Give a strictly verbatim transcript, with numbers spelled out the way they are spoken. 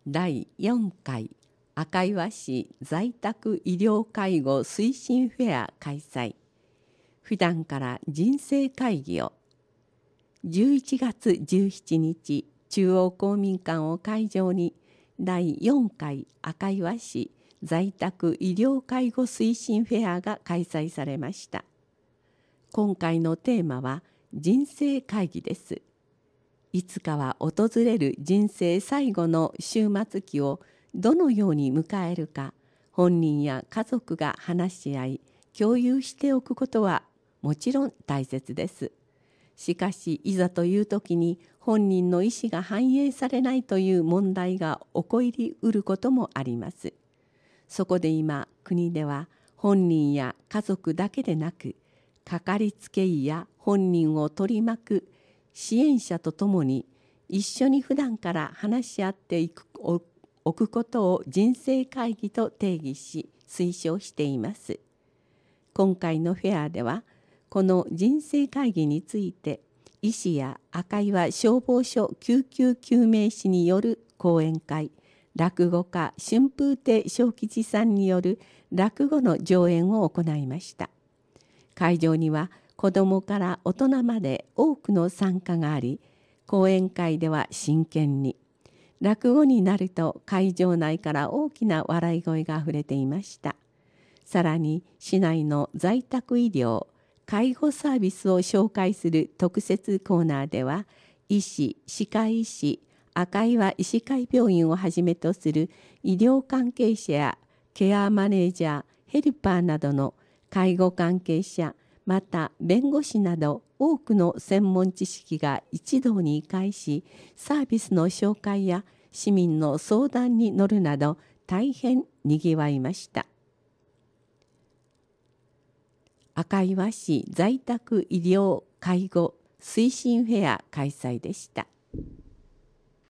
だいよんかい赤岩市在宅医療介護推進フェア開催。普段から人生会議を。じゅういちがつじゅうしちにち、中央公民館を会場にだいよんかい赤岩市在宅医療介護推進フェアが開催されました。今回のテーマは人生会議です。いつかは訪れる人生最後の終末期をどのように迎えるか、本人や家族が話し合い、共有しておくことはもちろん大切です。しかし、いざという時に本人の意思が反映されないという問題が起こりうることもあります。そこで今、国では本人や家族だけでなく、かかりつけ医や本人を取り巻く支援者とともに一緒に普段から話し合っていくおくことを人生会議と定義し推奨しています。今回のフェアではこの人生会議について医師や赤岩消防署救急救命士による講演会、落語家春風亭昇吉さんによる落語の上演を行いました。会場には子どもから大人まで多くの参加があり、講演会では真剣に、落語になると会場内から大きな笑い声があふれていました。さらに市内の在宅医療、介護サービスを紹介する特設コーナーでは、医師、歯科医師、赤岩医師会病院をはじめとする医療関係者やケアマネージャー、ヘルパーなどの介護関係者、また弁護士など多くの専門知識が一堂に会し、サービスの紹介や市民の相談に乗るなど大変にぎわいました。赤岩市在宅医療介護推進フェア開催でした。